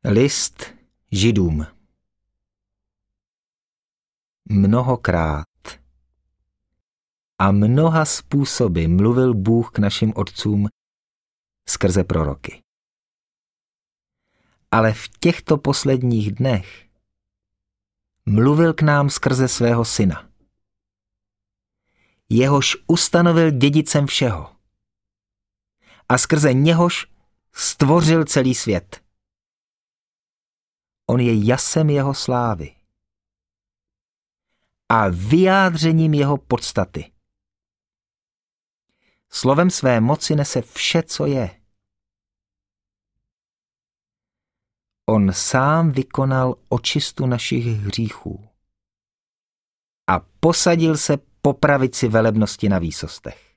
List Židům. Mnohokrát a mnoha způsoby mluvil Bůh k našim otcům skrze proroky. Ale v těchto posledních dnech mluvil k nám skrze svého syna. Jehož ustanovil dědicem všeho a skrze něhož stvořil celý svět. On je jasem jeho slávy a vyjádřením jeho podstaty. Slovem své moci nese vše, co je. On sám vykonal očistu našich hříchů a posadil se po pravici velebnosti na výsostech.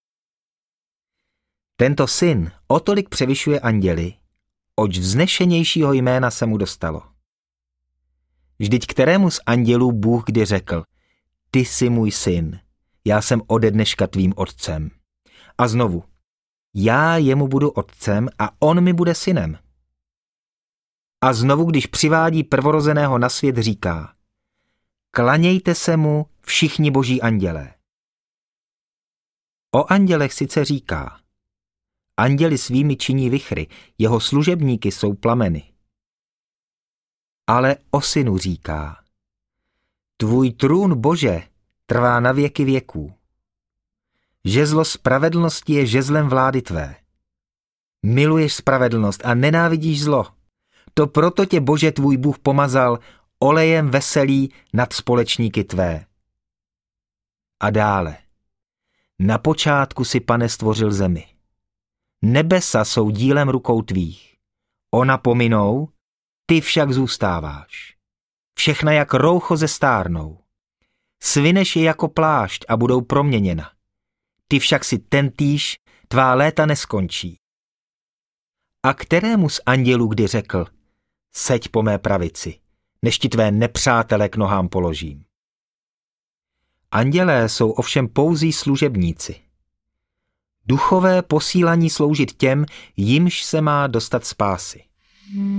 Tento syn o tolik převyšuje anděly, oč vznešenějšího jména se mu dostalo. Vždyť kterému z andělů Bůh kdy řekl: Ty jsi můj syn, já jsem ode dneška tvým otcem. A znovu, já jemu budu otcem a on mi bude synem. A znovu, když přivádí prvorozeného na svět, říká: Klanějte se mu všichni boží andělé. O andělech sice říká: Anděli svými činí vichry, jeho služebníky jsou plameny. Ale o synu říká: Tvůj trůn, Bože, trvá na věky věků. Žezlo spravedlnosti je žezlem vlády tvé. Miluješ spravedlnost a nenávidíš zlo. To proto tě, Bože, tvůj Bůh pomazal olejem veselí nad společníky tvé. A dále. Na počátku si, Pane, stvořil zemi. Nebesa jsou dílem rukou tvých. Ona pominou, ty však zůstáváš. Všechna jak roucho zestárnou. Svineš je jako plášť a budou proměněna. Ty však si tentýž, tvá léta neskončí. A kterému z andělů kdy řekl: Seď po mé pravici, než ti tvé nepřátele k nohám položím. Andělé jsou ovšem pouzí služebníci. Duchové posílaní sloužit těm, jimž se má dostat spásy.